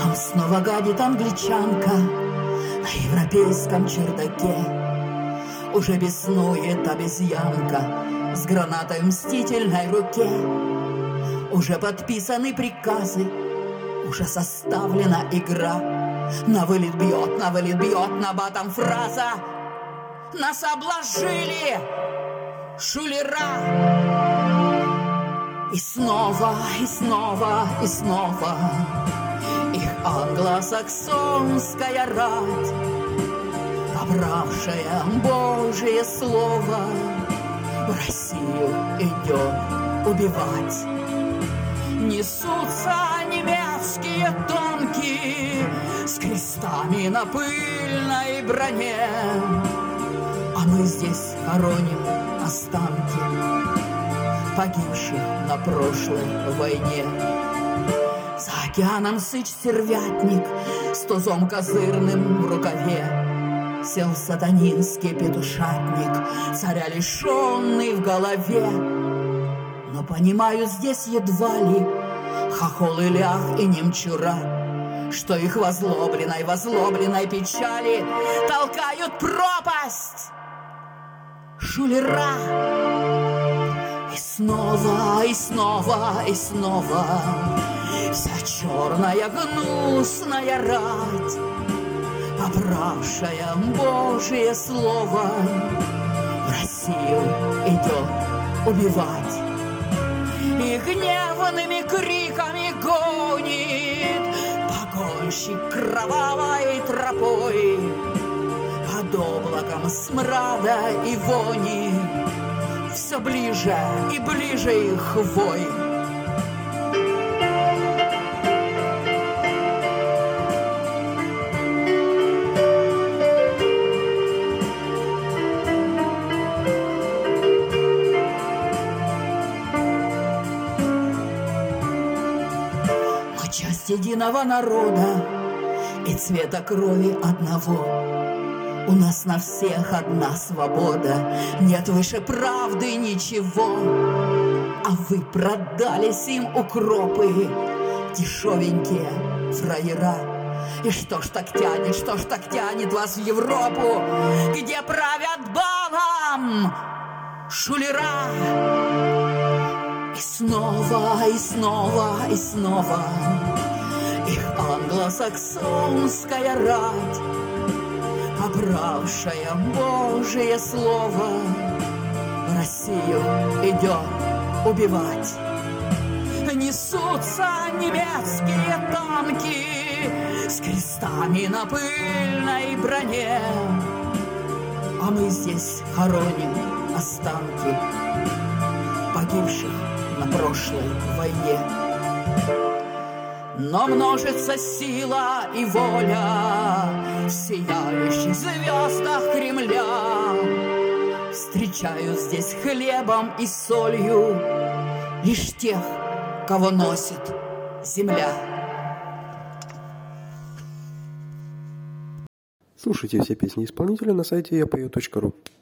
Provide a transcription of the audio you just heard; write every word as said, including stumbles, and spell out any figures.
Там снова гадит англичанка на европейском чердаке. Уже беснует обезьянка с гранатой в мстительной руке. Уже подписаны приказы, уже составлена игра. На вылет бьет, на вылет бьет, на батом фраза: нас обложили шулера. И снова, и снова, и снова их англосаксонская рать, побравшая Божие слово, в Россию идет убивать. Несутся немецкие танки с крестами на пыльной броне, а мы здесь хороним останки погибших на прошлой войне. За океаном сыч-стервятник с тузом козырным в рукаве сел сатанинский петушатник, царя лишенный в голове. Но понимают здесь едва ли хохол и лях и немчура, что их возлюбленной, возлюбленной печали толкают пропасть шулера. И снова, и снова, и снова вся черная гнусная рать, побравшая Божие слово, в Россию идет убивать. И гневными криками гонит погонщик кровавой тропой под облаком смрада и вони. Все ближе и ближе их вой. Мы часть единого народа и цвета крови одного. У нас на всех одна свобода, нет выше правды ничего. А вы продались им укропы, дешевенькие фраера. И что ж так тянет, что ж так тянет вас в Европу, где правят балом шулера? И снова, и снова, и снова их англосаксонская рать, побравшая Божие слово, в Россию идет убивать. Несутся немецкие танки с крестами на пыльной броне, а мы здесь хороним останки погибших на прошлой войне. Но множится сила и воля в сияющих звездах Кремля. Встречаю здесь хлебом и солью лишь тех, кого носит земля. Слушайте все песни исполнителя на сайте я пою точка ру.